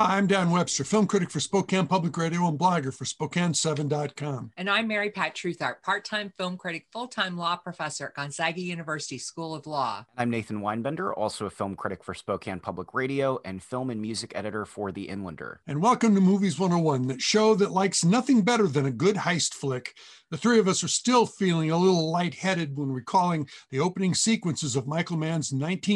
I'm Dan Webster, film critic for Spokane Public Radio and blogger for Spokane7.com. And I'm Mary Pat Truthart, part-time film critic, full-time law professor at Gonzaga University School of Law. I'm Nathan Weinbender, also a film critic for Spokane Public Radio and film and music editor for The Inlander. And welcome to Movies 101, that show that likes nothing better than a good heist flick. The three of us are still feeling a little lightheaded when recalling the opening sequences of Michael Mann's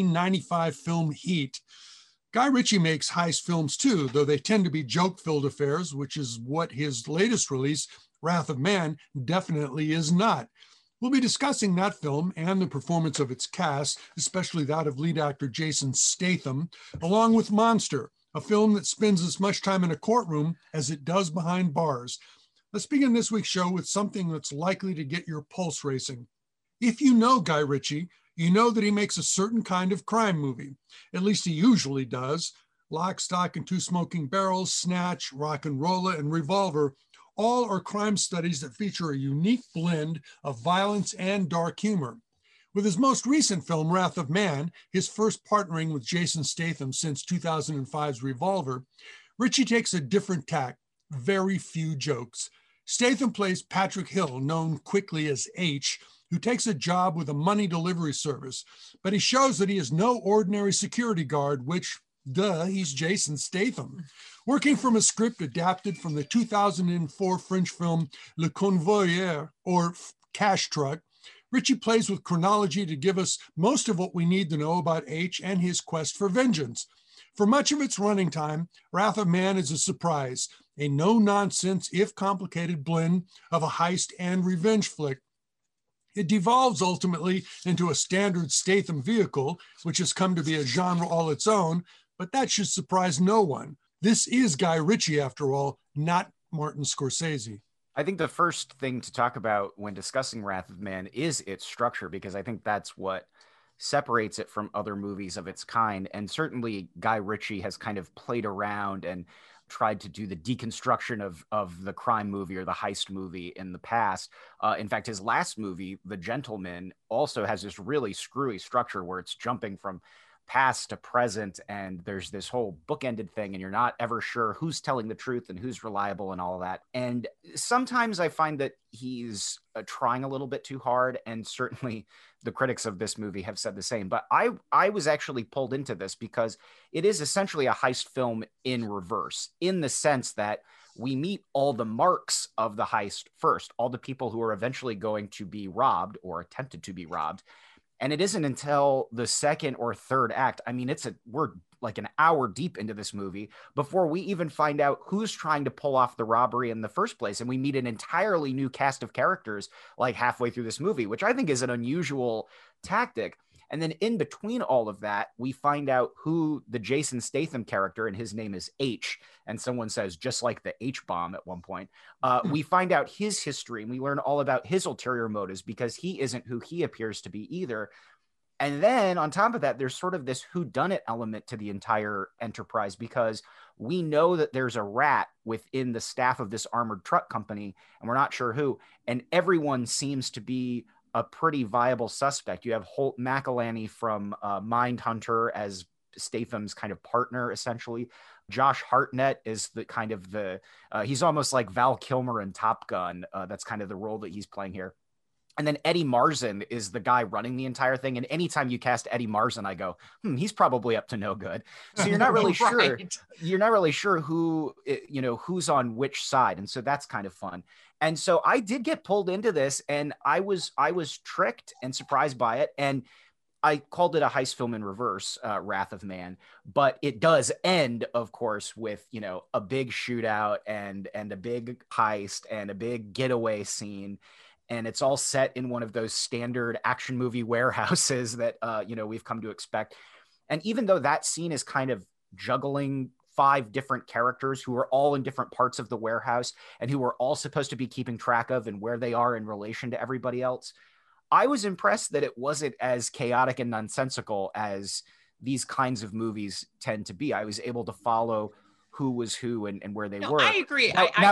1995 film Heat. Guy Ritchie makes heist films too, though they tend to be joke-filled affairs, which is what his latest release, Wrath of Man, definitely is not. We'll be discussing that film and the performance of its cast, especially that of lead actor Jason Statham, along with Monster, a film that spends as much time in a courtroom as it does behind bars. Let's begin this week's show with something that's likely to get your pulse racing. If you know Guy Ritchie, you know that he makes a certain kind of crime movie. At least he usually does. Lock, Stock, and Two Smoking Barrels, Snatch, Rock'n'Rolla, and Revolver all are crime studies that feature a unique blend of violence and dark humor. With his most recent film, Wrath of Man, his first partnering with Jason Statham since 2005's Revolver, Ritchie takes a different tack, very few jokes. Statham plays Patrick Hill, known quickly as H, who takes a job with a money delivery service, but he shows that he is no ordinary security guard, which, he's Jason Statham. Working from a script adapted from the 2004 French film Le Convoyeur, or Cash Truck, Ritchie plays with chronology to give us most of what we need to know about H and his quest for vengeance. For much of its running time, Wrath of Man is a surprise, a no-nonsense, if complicated blend of a heist and revenge flick. It devolves ultimately into a standard Statham vehicle, which has come to be a genre all its own, but that should surprise no one. This is Guy Ritchie, after all, not Martin Scorsese. I think the first thing to talk about when discussing Wrath of Man is its structure, because I think that's what separates it from other movies of its kind. And certainly Guy Ritchie has kind of played around and tried to do the deconstruction of the crime movie or the heist movie in the past. In fact, his last movie, The Gentleman, also has this really screwy structure where it's jumping from past to present, and there's this whole bookended thing, and you're not ever sure who's telling the truth and who's reliable and all of that. And sometimes I find that he's trying a little bit too hard, and certainly the critics of this movie have said the same. But I was actually pulled into this because it is essentially a heist film in reverse, in the sense that we meet all the marks of the heist first, all the people who are eventually going to be robbed or attempted to be robbed. And it isn't until the second or third act, I mean, we're like an hour deep into this movie before we even find out who's trying to pull off the robbery in the first place. And we meet an entirely new cast of characters like halfway through this movie, which I think is an unusual tactic. And then in between all of that, we find out who the Jason Statham character, and his name is H. And someone says, just like the H-bomb at one point. We find out his history, and we learn all about his ulterior motives, because he isn't who he appears to be either. And then on top of that, there's sort of this whodunit element to the entire enterprise, because we know that there's a rat within the staff of this armored truck company, and we're not sure who. And everyone seems to be a pretty viable suspect. You have Holt McElhenney from Mindhunter as Statham's kind of partner, essentially. Josh Hartnett is he's almost like Val Kilmer in Top Gun. That's kind of the role that he's playing here. And then Eddie Marsan is the guy running the entire thing. And anytime you cast Eddie Marsan, I go, he's probably up to no good. So you're not really sure. Right. You're not really sure who's on which side. And so that's kind of fun. And so I did get pulled into this, and I was tricked and surprised by it. And I called it a heist film in reverse, Wrath of Man, but it does end, of course, with, a big shootout and a big heist and a big getaway scene. And it's all set in one of those standard action movie warehouses that, we've come to expect. And even though that scene is kind of juggling 5 different characters who are all in different parts of the warehouse and who are all supposed to be keeping track of and where they are in relation to everybody else, I was impressed that it wasn't as chaotic and nonsensical as these kinds of movies tend to be. I was able to follow who was who and where they No, were. I agree.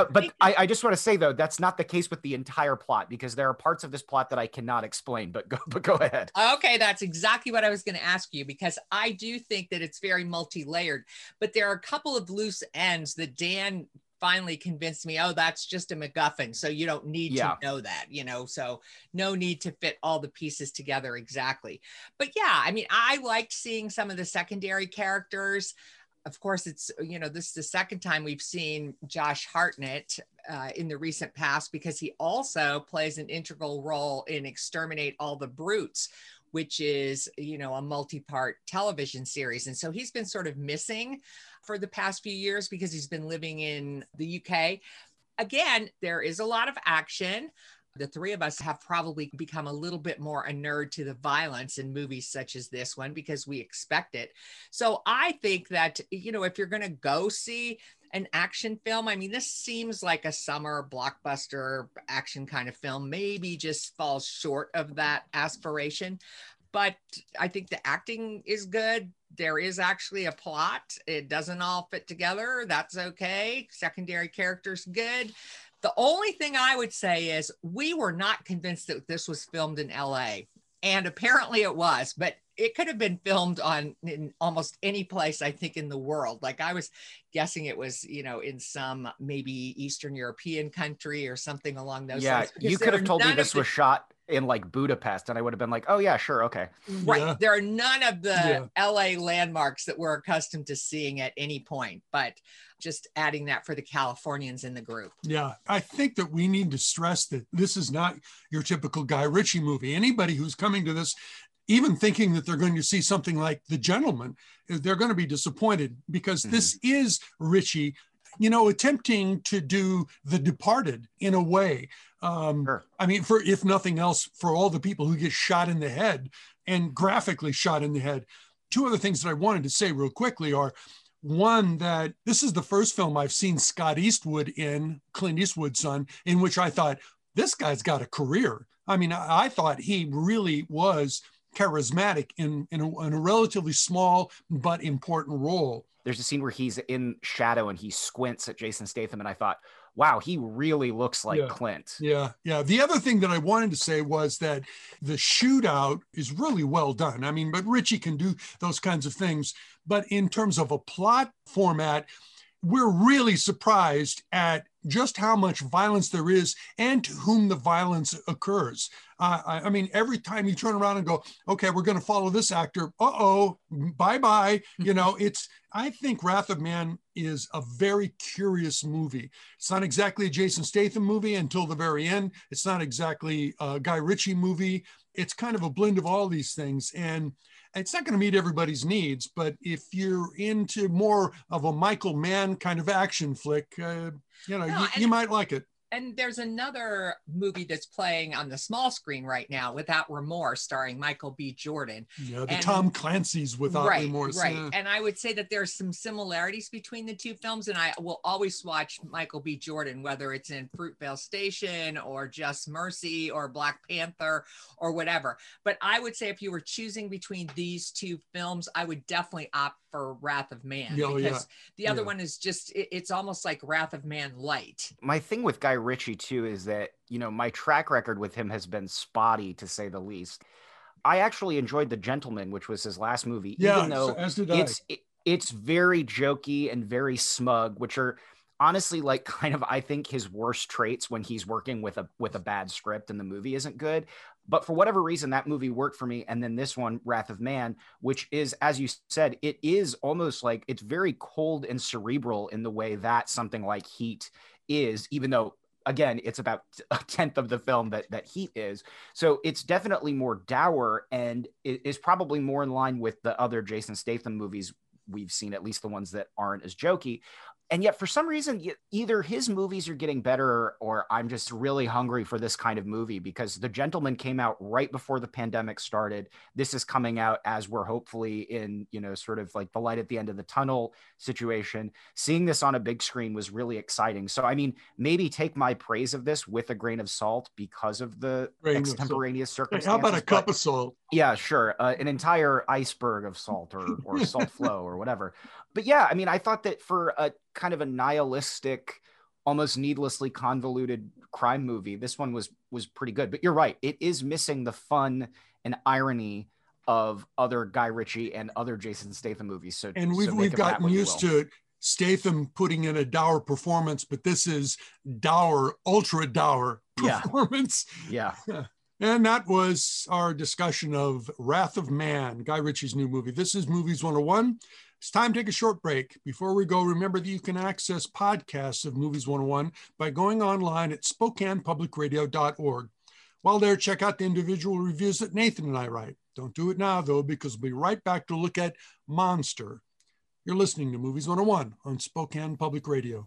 I just want to say, though, that's not the case with the entire plot, because there are parts of this plot that I cannot explain, but go ahead. Okay, that's exactly what I was going to ask you, because I do think that it's very multi-layered, but there are a couple of loose ends that Dan finally convinced me, oh, that's just a MacGuffin, so you don't need to know that, so no need to fit all the pieces together exactly. But yeah, I mean, I liked seeing some of the secondary characters. Of course, it's, this is the second time we've seen Josh Hartnett in the recent past, because he also plays an integral role in Exterminate All the Brutes, which is, a multi-part television series. And so he's been sort of missing for the past few years because he's been living in the UK. Again, there is a lot of action. The three of us have probably become a little bit more a nerd to the violence in movies such as this one because we expect it. So I think that, if you're going to go see an action film, I mean, this seems like a summer blockbuster action kind of film, maybe just falls short of that aspiration. But I think the acting is good. There is actually a plot. It doesn't all fit together. That's okay. Secondary characters, good. The only thing I would say is we were not convinced that this was filmed in LA, and apparently it was, but it could have been filmed in almost any place, I think, in the world. Like I was guessing it was, in some maybe Eastern European country or something along those lines. Yeah, you could have told me this was shot in like Budapest and I would have been like, oh yeah, sure, okay. Right. Yeah. There are none of the LA landmarks that we're accustomed to seeing at any point, but just adding that for the Californians in the group. Yeah, I think that we need to stress that this is not your typical Guy Ritchie movie. Anybody who's coming to this, even thinking that they're going to see something like The Gentleman, they're going to be disappointed because this is Ritchie, attempting to do The Departed in a way. Sure. I mean, for if nothing else, for all the people who get shot in the head and graphically shot in the head. Two other things that I wanted to say real quickly are, one, that this is the first film I've seen Scott Eastwood in, Clint Eastwood's son, in which I thought, this guy's got a career. I mean, I thought he really was charismatic in a relatively small but important role. There's a scene where he's in shadow and he squints at Jason Statham, and I thought, wow, he really looks like Clint. Yeah. The other thing that I wanted to say was that the shootout is really well done. I mean, but Ritchie can do those kinds of things. But in terms of a plot format, we're really surprised at just how much violence there is and to whom the violence occurs. I mean, every time you turn around and go, okay, we're going to follow this actor. Bye-bye. I think Wrath of Man is a very curious movie. It's not exactly a Jason Statham movie until the very end. It's not exactly a Guy Ritchie movie. It's kind of a blend of all these things. And it's not going to meet everybody's needs, but if you're into more of a Michael Mann kind of action flick, you might like it. And there's another movie that's playing on the small screen right now, Without Remorse, starring Michael B. Jordan. Yeah, Tom Clancy's Without Remorse. Right. Yeah. And I would say that there's some similarities between the two films, and I will always watch Michael B. Jordan, whether it's in Fruitvale Station or Just Mercy or Black Panther or whatever. But I would say if you were choosing between these two films, I would definitely opt for Wrath of Man, because the other one is just, it's almost like Wrath of Man light. My thing with Guy Ritchie too is that, my track record with him has been spotty, to say the least. I actually enjoyed The Gentleman, which was his last movie, even though as did I. It's very jokey and very smug, which are honestly like kind of, I think, his worst traits when he's working with a bad script and the movie isn't good. But for whatever reason, that movie worked for me. And then this one, Wrath of Man, which is, as you said, it is almost like, it's very cold and cerebral in the way that something like Heat is, even though, again, it's about a tenth of the film that Heat is. So it's definitely more dour, and it is probably more in line with the other Jason Statham movies we've seen, at least the ones that aren't as jokey. And yet, for some reason, either his movies are getting better or I'm just really hungry for this kind of movie, because The Gentleman came out right before the pandemic started. This is coming out as we're hopefully in, sort of like the light at the end of the tunnel situation. Seeing this on a big screen was really exciting. So, I mean, maybe take my praise of this with a grain of salt because of the extemporaneous circumstances. How about a cup of salt? Yeah, sure. An entire iceberg of salt or salt flow or whatever. But yeah, I mean, I thought that for kind of a nihilistic, almost needlessly convoluted crime movie. This one was pretty good. But you're right, it is missing the fun and irony of other Guy Ritchie and other Jason Statham movies. And we've gotten used to Statham putting in a dour performance, but this is dour, ultra dour performance. Yeah. And that was our discussion of Wrath of Man, Guy Ritchie's new movie. This is Movies 101. It's time to take a short break. Before we go, remember that you can access podcasts of Movies 101 by going online at SpokanePublicRadio.org. While there, check out the individual reviews that Nathan and I write. Don't do it now, though, because we'll be right back to look at Monster. You're listening to Movies 101 on Spokane Public Radio.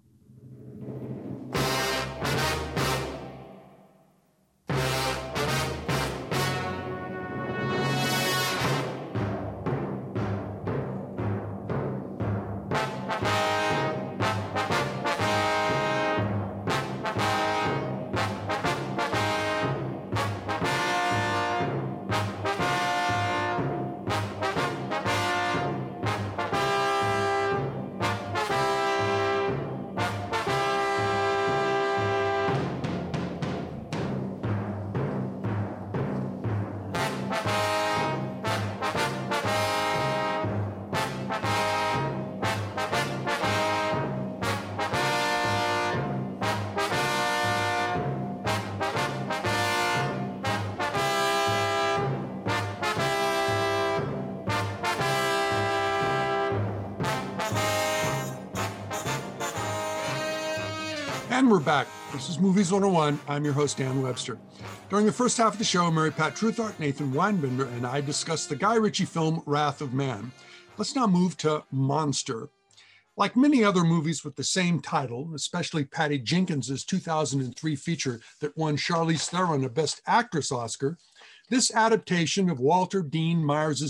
And we're back. This is Movies 101. I'm your host, Dan Webster. During the first half of the show, Mary Pat Truthart, Nathan Weinbender, and I discussed the Guy Ritchie film Wrath of Man. Let's now move to Monster. Like many other movies with the same title, especially Patty Jenkins's 2003 feature that won Charlize Theron a Best Actress Oscar, this adaptation of Walter Dean Myers'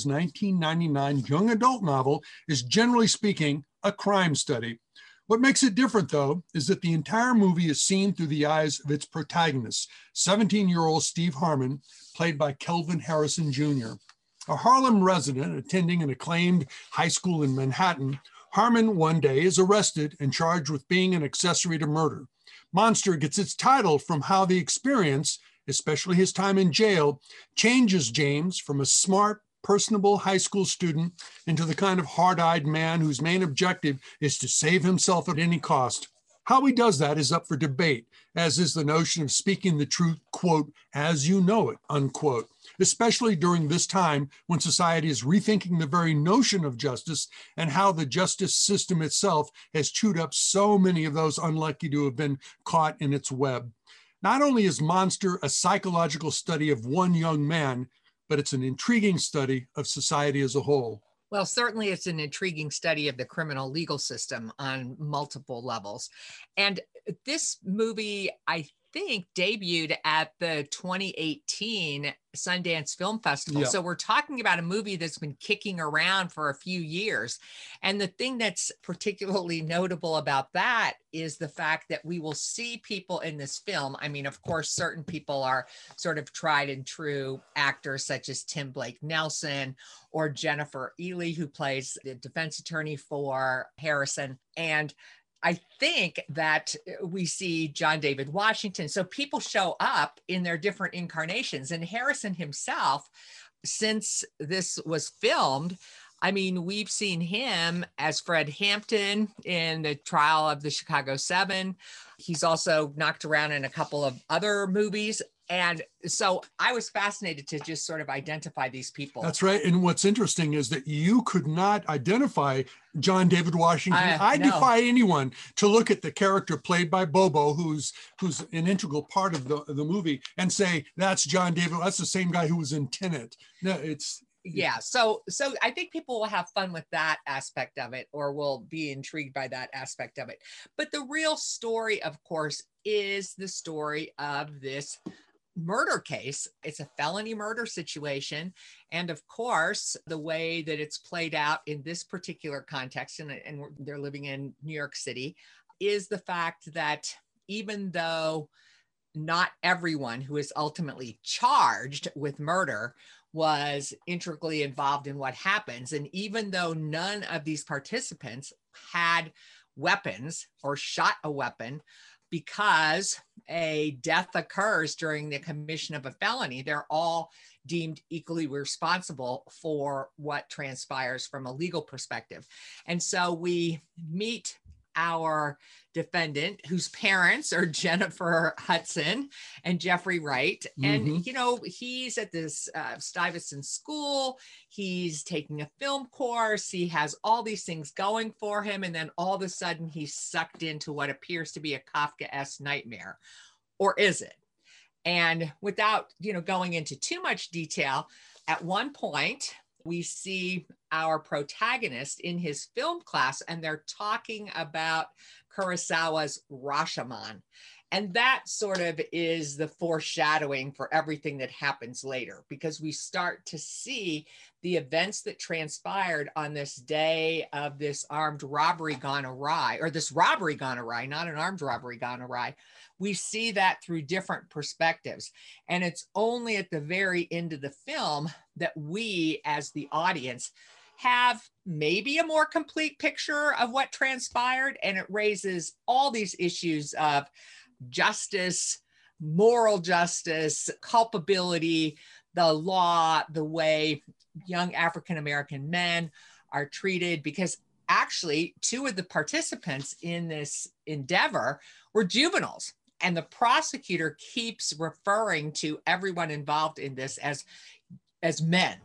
1999 young adult novel is, generally speaking, a crime study. What makes it different, though, is that the entire movie is seen through the eyes of its protagonist, 17-year-old Steve Harmon, played by Kelvin Harrison Jr. A Harlem resident attending an acclaimed high school in Manhattan, Harmon one day is arrested and charged with being an accessory to murder. Monster gets its title from how the experience, especially his time in jail, changes James from a smart, personable high school student into the kind of hard-eyed man whose main objective is to save himself at any cost. How he does that is up for debate, as is the notion of speaking the truth, quote, as you know it, unquote, especially during this time when society is rethinking the very notion of justice and how the justice system itself has chewed up so many of those unlucky to have been caught in its web. Not only is Monster a psychological study of one young man, but it's an intriguing study of society as a whole. Well, certainly it's an intriguing study of the criminal legal system on multiple levels. And this movie, I think, debuted at the 2018 Sundance Film Festival. Yeah. So we're talking about a movie that's been kicking around for a few years. And the thing that's particularly notable about that is the fact that we will see people in this film. I mean, of course, certain people are sort of tried and true actors such as Tim Blake Nelson or Jennifer Ely, who plays the defense attorney for Harrison. And I think that we see John David Washington. So people show up in their different incarnations. And Harrison himself, since this was filmed, I mean, we've seen him as Fred Hampton in the trial of the Chicago 7. He's also knocked around in a couple of other movies. And so I was fascinated to just sort of identify these people. That's right. And what's interesting is that you could not identify John David Washington. I defy anyone to look at the character played by Bobo, who's an integral part of the movie, and say, that's John David. That's the same guy who was in Tenet. No, it's... Yeah. So I think people will have fun with that aspect of it, or will be intrigued by that aspect of it. But the real story, of course, is the story of this murder case. It's a felony murder situation. And of course, the way that it's played out in this particular context, and they're living in New York City, is the fact that even though not everyone who is ultimately charged with murder was integrally involved in what happens, and even though none of these participants had weapons or shot a weapon because a death occurs during the commission of a felony, they're all deemed equally responsible for what transpires from a legal perspective. And so we meet our defendant, whose parents are Jennifer Hudson and Jeffrey Wright. And, you know, he's at this Stuyvesant school. He's taking a film course. He has all these things going for him. And then all of a sudden he's sucked into what appears to be a Kafkaesque nightmare. Or is it? And without, you know, going into too much detail, at one point, we see our protagonist in his film class, and they're talking about Kurosawa's Rashomon. And that sort of is the foreshadowing for everything that happens later, because we start to see the events that transpired on this day of this armed robbery gone awry, or this robbery gone awry, not an armed robbery gone awry. We see that through different perspectives. And it's only at the very end of the film that we, as the audience, have maybe a more complete picture of what transpired. And it raises all these issues of justice, moral justice, culpability, the law, the way young African-American men are treated, because actually 2 of the participants in this endeavor were juveniles. And the prosecutor keeps referring to everyone involved in this as men.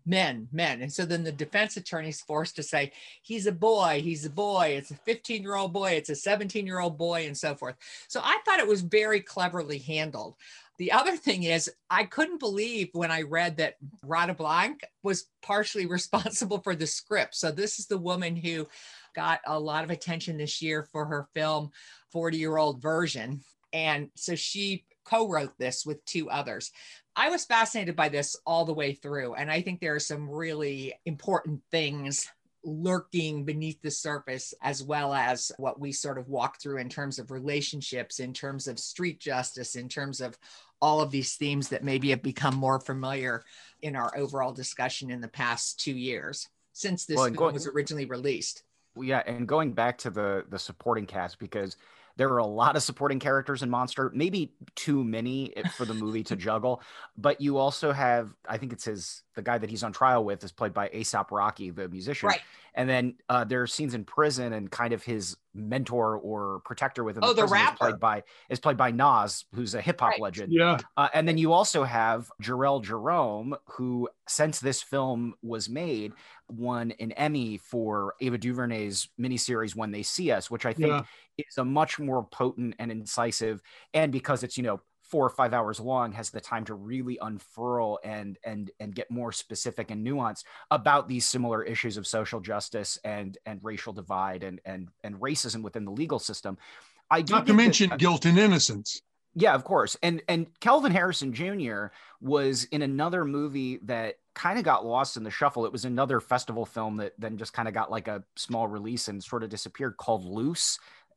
And so then the defense attorney's forced to say, he's a boy, it's a 15-year-old boy, it's a 17-year-old boy, and so forth. So I thought it was very cleverly handled. The other thing is, I couldn't believe when I read that Radha Blanc was partially responsible for the script. So this is the woman who got a lot of attention this year for her film, 40-Year-Old Version. And so she co-wrote this with 2 others. I was fascinated by this all the way through. And I think there are some really important things lurking beneath the surface, as well as what we sort of walk through in terms of relationships, in terms of street justice, in terms of all of these themes that maybe have become more familiar in our overall discussion in the past 2 years since this film was originally released. Yeah, and going back to the supporting cast, because there are a lot of supporting characters in Monster, maybe too many for the movie to juggle. But you also have, I think it's the guy that he's on trial with is played by A$AP Rocky, the musician. Right. And then there are scenes in prison, and kind of his mentor or protector within the rapper is played by Nas, who's a hip hop legend. Yeah. And then you also have Jharrel Jerome, who, since this film was made, won an Emmy for Ava DuVernay's miniseries When They See Us, which I think is a much more potent and incisive, and because it's 4 or 5 hours long, has the time to really unfurl and get more specific and nuanced about these similar issues of social justice and racial divide and racism within the legal system. Not to mention guilt and innocence. Yeah, of course. And Kelvin Harrison Jr. was in another movie that kind of got lost in the shuffle. It was another festival film that then just kind of got like a small release and sort of disappeared, called Luce.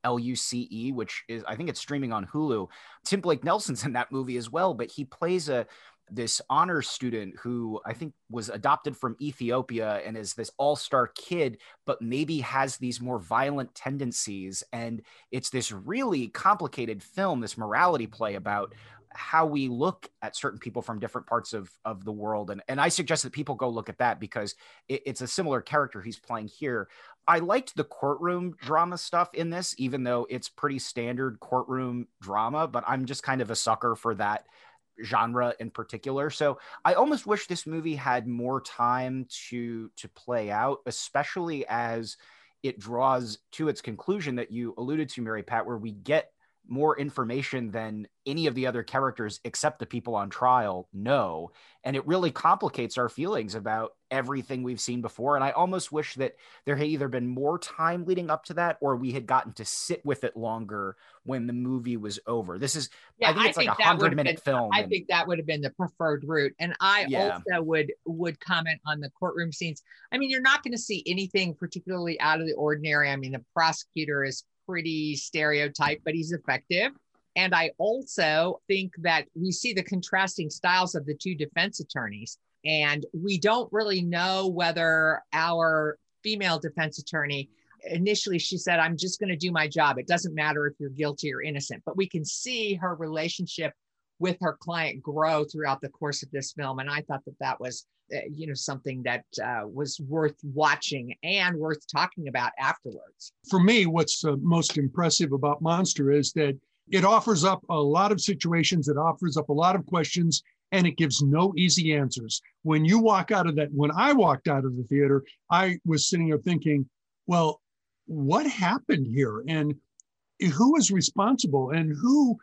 Luce, which is, I think it's streaming on Hulu. Tim Blake Nelson's in that movie as well, but he plays this honors student who I think was adopted from Ethiopia and is this all-star kid, but maybe has these more violent tendencies. And it's this really complicated film, this morality play about how we look at certain people from different parts of the world. And I suggest that people go look at that, because it's a similar character he's playing here. I liked the courtroom drama stuff in this, even though it's pretty standard courtroom drama, but I'm just kind of a sucker for that genre in particular. So I almost wish this movie had more time to play out, especially as it draws to its conclusion that you alluded to, Mary Pat, where we get more information than any of the other characters except the people on trial know. And it really complicates our feelings about everything we've seen before. And I almost wish that there had either been more time leading up to that, or we had gotten to sit with it longer when the movie was over. This is, I think it's like a 100-minute film. I think that would have been the preferred route. And I also would comment on the courtroom scenes. I mean, you're not going to see anything particularly out of the ordinary. I mean, the prosecutor is pretty stereotyped, but he's effective. And I also think that we see the contrasting styles of the 2 defense attorneys. And we don't really know whether our female defense attorney initially she said, I'm just going to do my job. It doesn't matter if you're guilty or innocent. But we can see her relationship with her client grow throughout the course of this film. And I thought that that was, something that was worth watching and worth talking about afterwards. For me, what's most impressive about Monster is that it offers up a lot of situations, it offers up a lot of questions, and it gives no easy answers. When I walked out of the theater, I was sitting there thinking, well, what happened here? And who is responsible? And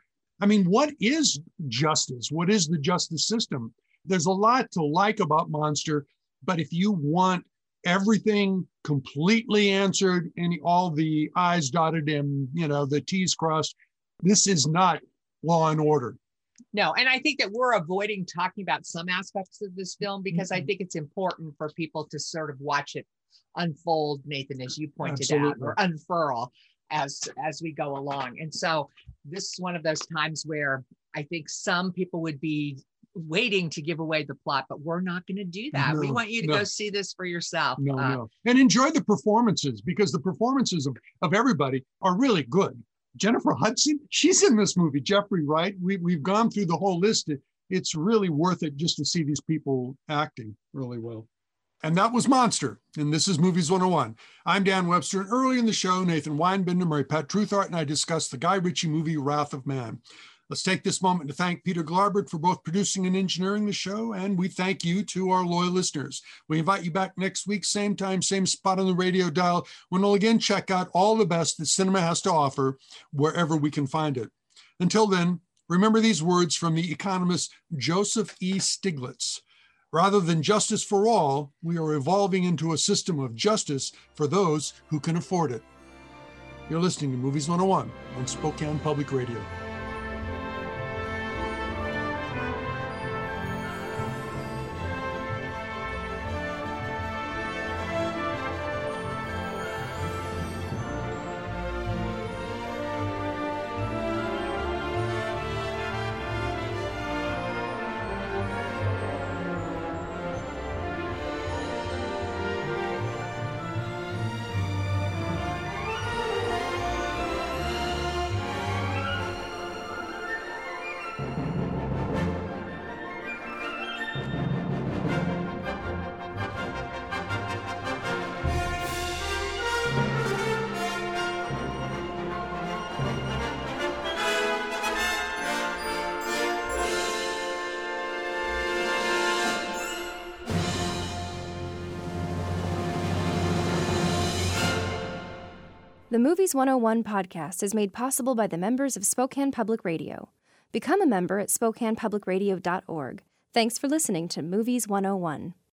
what is justice? What is the justice system? There's a lot to like about Monster, but if you want everything completely answered and all the I's dotted and, the T's crossed, this is not Law and Order. No, and I think that we're avoiding talking about some aspects of this film because I think it's important for people to sort of watch it unfold, Nathan, as you pointed out, or unfurl as we go along. And so this is one of those times where I think some people would be waiting to give away the plot, but we're not going to do that. We want you to go see this for yourself. And enjoy the performances, because the performances of everybody are really good. Jennifer Hudson, she's in this movie. Jeffrey Wright, we've gone through the whole list. It's really worth it just to see these people acting really well. And that was Monster, and this is Movies 101. I'm Dan Webster, and early in the show, Nathan Weinbender, Mary Pat Truthart, and I discussed the Guy Ritchie movie, Wrath of Man. Let's take this moment to thank Peter Glarbert for both producing and engineering the show, and we thank you to our loyal listeners. We invite you back next week, same time, same spot on the radio dial, when we'll again check out all the best that cinema has to offer wherever we can find it. Until then, remember these words from the economist Joseph E. Stiglitz. Rather than justice for all, we are evolving into a system of justice for those who can afford it. You're listening to Movies 101 on Spokane Public Radio. The Movies 101 podcast is made possible by the members of Spokane Public Radio. Become a member at SpokanePublicRadio.org. Thanks for listening to Movies 101.